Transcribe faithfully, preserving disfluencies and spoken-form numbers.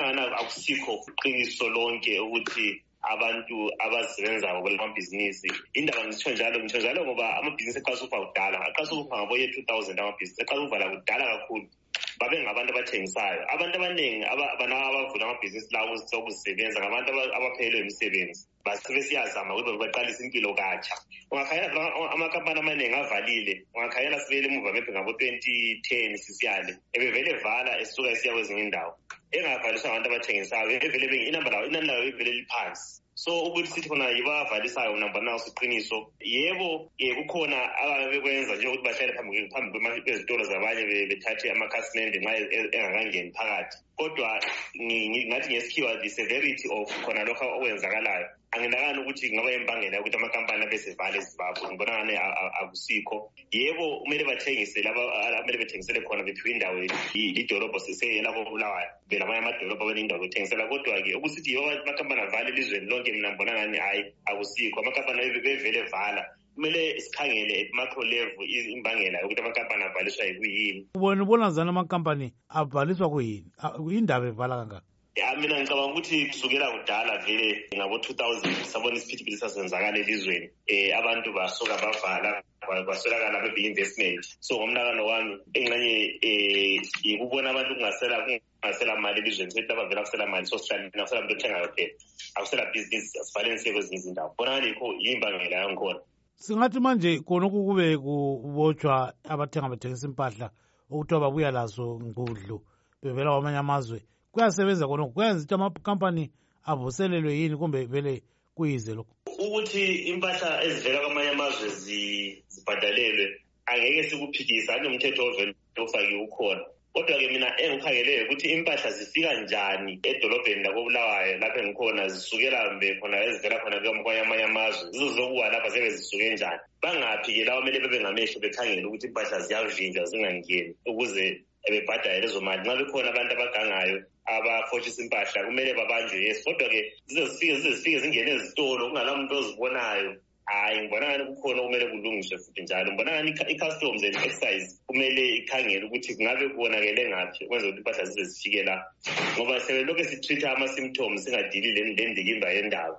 ngana akusikho iqiniso lonke ukuthi abantu abasebenza ngokwamabhizinisi indaba ngisho njalo ngisho njalo ngoba amabhizinisi aqhaza ukuba kudala aqhaza ukuba ngaboye two thousand amabhizinisi aqhaza ukuvala kudala kakhulu babe ngabantu abathengisayo abantu abaningi abana abavula amabhizinisi lawo sokusebenza ngabantu abaphelelwe imisebenzi basebesiyazama ukuthi baqalise impilo katsha ungakhayela amakampani amaningi avalile ungakhayela sibele emuva mephe ngabo twenty ten sisiyale ebevele vala esuka esiya kwezinye indawo engavaliswa abantu abathengisayo evele inamba lawo inani lawo evele liphansi so ukuthi sithi khona yibavalisayo namba nawo siqiniso yebo kukhona ababekwenza njengokuthi bahlale phambi phambi kwezitolo zabanye bethathe amakhasimende nxa engakangeni phakathi kodwa ngathi ngesikhiwa the severity of khona lokho okwenzakalayo anginakani ukuthi ngaba imbangela ukuthi amakampani abesevale eZimbabwe ngibona ngane akusikho yebo kumele bathengise laba kumele bethengisele khona bephiwe indawo idolobho seseyela koBulawayo belamanye amadolobho abenendawo yokuthengisela kodwa-ke ukusithi amakampani avale elizweni lonke mina ngibona ngani hayi akusikho amakampani bevele vala kumele sikhangele at macro level imbangela yokuthi amakampani avaliswa yikuyini. Ubona ubona zana amakampani avaliswa kuyini indaba evala kangaka? Ya mina ngicabanga ukuthi kusukela kudala vele ngabo two thousand sabona isiphithiphithi sasenzakala elizweni eh abantu basuka bavala basolakala maybe investment so ngomnakano wami engxenye eh ikubona abantu kungasela kungasela mali elizweni sethi abavela kusela mali so sihlala kusela umuntu othengayo phela akusela business asivalence kwezinye izindawo bona ngikho yimbangela yakhona. Singathi manje khona ukube kubotshwa abathenga bathengisa impahla ukuthi babuya lazo ngudlu bevela kwamanye amazwe kuyasebenza khona kwenza ukuthi amakampani avuselelwe yini kumbe vele kuyize lokho ukuthi impahla ezivela kwamanye amazwe zibhadalelwe angeke sikuphikisa anomthetho ovela ofakiwe ukhona kodwa-ke mina engikhangelele ukuthi impahla zifika njani edolobheni lakoBulawayo lapho engikhona zisukela mbe khona ezivela khona kwamanye amanye amazwe zizozokuwa lapha sebe zisuke njani bangaphi-ke lawo kumele bebe ngamehlo bekhangele ukuthi impahla ziyavinjwa zingangeni ukuze bebhadale lezo mali nxa bekhona abantu abagangayo abafoshisa impahla kumele babanjwe yes kodwa-ke zize zifike zize zifike zingene ezitolo kungala muntu ozibonayo hayi ngibona ngani kukhona okumele kulungiswe futhi njalo ngibona ngani i-customs and excise kumele ikhangele ukuthi kungabe kubonakele ngaphi ukwenza ukuthi impahla zize zifike la ngoba sebelokhu sitreat ama-symptoms singadili le ndikimba yendaba.